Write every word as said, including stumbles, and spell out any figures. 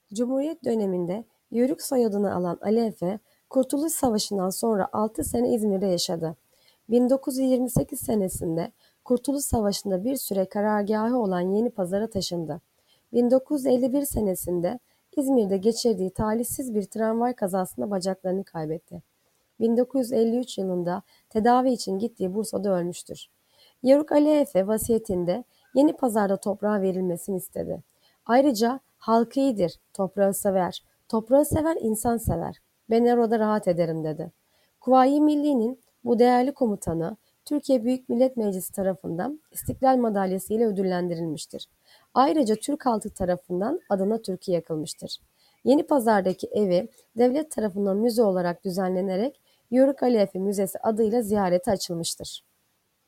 Cumhuriyet döneminde Yörük soyadını alan Ali Efe, Kurtuluş Savaşı'ndan sonra altı sene İzmir'de yaşadı. bin dokuz yüz yirmi sekiz senesinde Kurtuluş Savaşı'nda bir süre karargâhı olan Yenipazar'a taşındı. bin dokuz yüz elli bir senesinde İzmir'de geçirdiği talihsiz bir tramvay kazasında bacaklarını kaybetti. bin dokuz yüz elli üç yılında tedavi için gittiği Bursa'da ölmüştür. Yörük Ali Efe vasiyetinde Yenipazar'da toprağa verilmesini istedi. Ayrıca halkı iyidir, toprağı sever, toprağı seven insan sever, ben orada rahat ederim dedi. Kuvayi Milli'nin bu değerli komutanı Türkiye Büyük Millet Meclisi tarafından İstiklal Madalyası ile ödüllendirilmiştir. Ayrıca Türk halkı tarafından adına Türkiye yakılmıştır. Yenipazar'daki evi devlet tarafından müze olarak düzenlenerek Yörük Ali Efe Müzesi adıyla ziyarete açılmıştır.